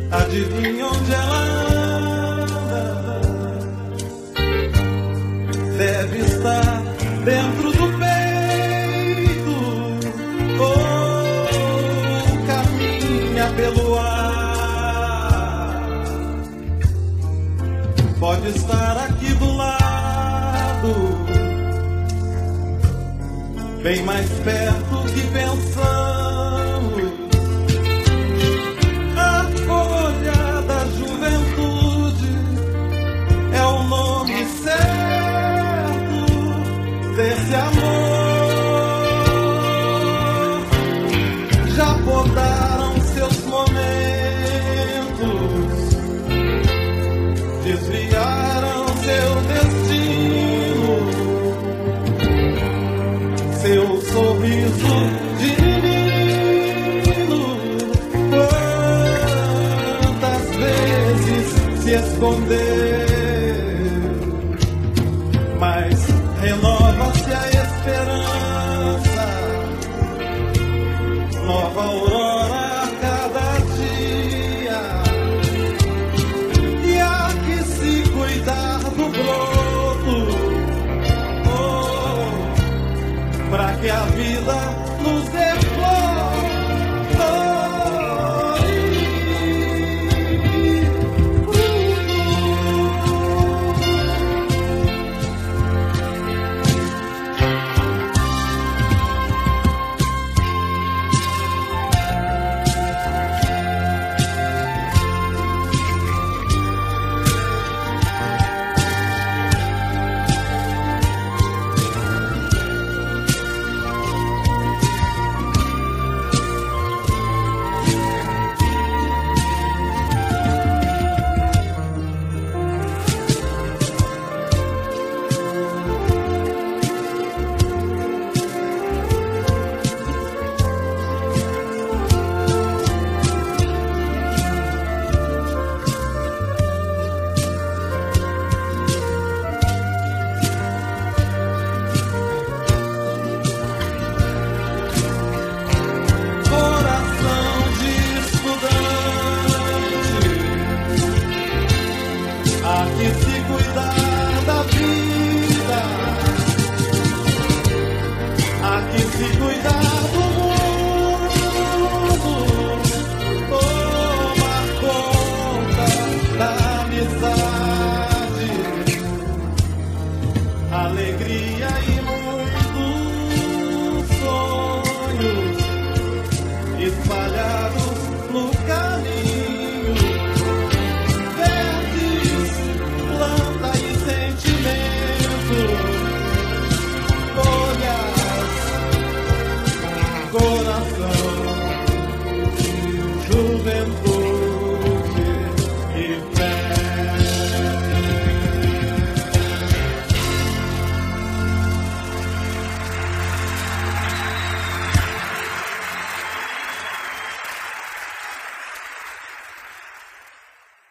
Adivinha onde ela anda? Deve estar dentro do peito ou caminha pelo ar. Pode estar aqui do lado, bem mais perto que pensamos. A folha da juventude é o nome certo desse amor. Já podaram seus momentos, desviaram seu destino, seu sorriso de menino. Quantas vezes se esconder, mas renova-se a esperança, nova aurora a cada dia. E há que se cuidar do broto, pra que a vida nos dê flor. Há que se cuidar da vida, há que se cuidar do mundo, tomar conta da amizade, alegria e